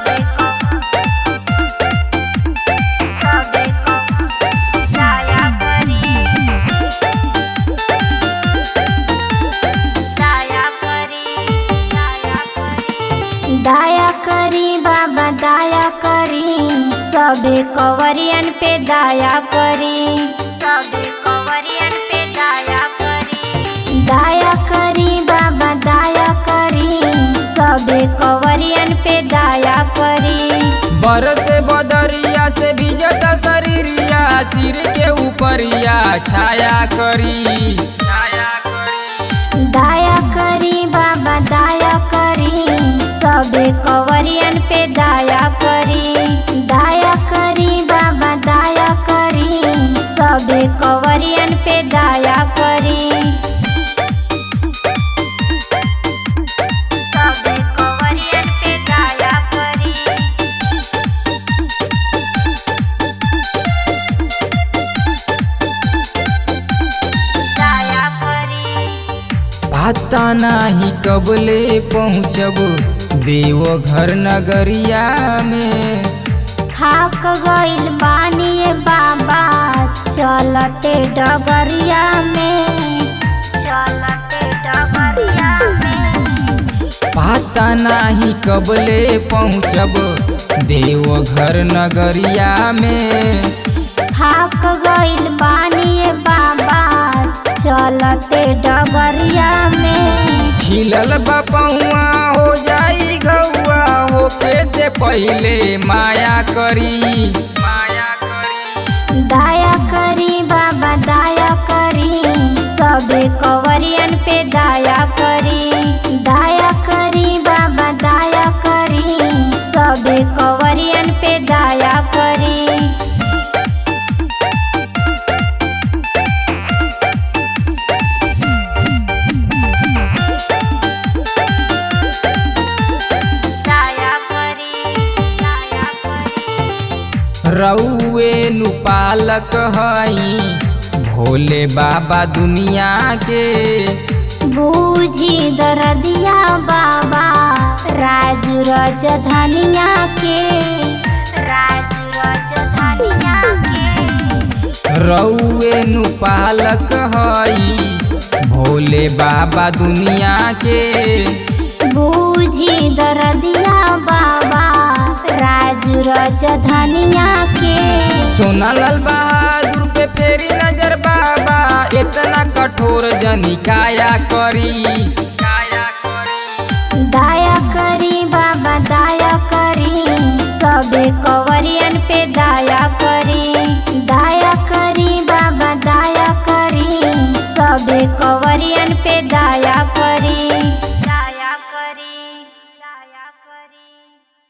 दया करी बाबा दया करी, सबे कंवरियन पे दया करी, सबे कंवरियन पे दया करी। दया करी बाबा दया करी, सबे कंवरियन पे दया करी। बरसे बदरिया से भीजत शरीरिया, सिर के ऊपरिया छाया करी, छाया करी। दया करी बाबा दया करी, सबे कंवरियन पे दया करी। दया करी बाबा दया करी, सबे कंवरियन पे दया करी। सबे कंवरियन पे दया करी। दया करी। पता नाही कबले पहुँचब देवघर नगरिया में। थाक गइल बानी ये बाबा, चलते डगरिया में, चलते डगरिया में। पता नाही कबले पहुँचब देवघर नगरिया में। थाक गइल बानी ये बाबा, चलते डगरिया में। खिलल बपहुआ हो जाई गौआ, होके से पहले माया करी, माया करी। दया करी बाबा दया करी, सबे कंवरियन पे दया करी। दया करी बाबा दया करी, सबे कंवरियन पे दया करी। रउए नु पालक हई भोले बाबा दुनिया के। बूझी दरदिया बाबा राजू राजधानिया के, राजू राजधानिया के। रउए नु पालक हई भोले बाबा दुनिया के। बूझी दरदिया बाबा राजू राजधानिया के। सोनालाल बहादुर पे फेरी नजर बाबा, इतना कठोर जनी काया करी, काया करी। दया करी बाबा दया करी, सबे कंवरियन पे दया करी। दया करी बाबा दया करी, सबे कंवरियन पे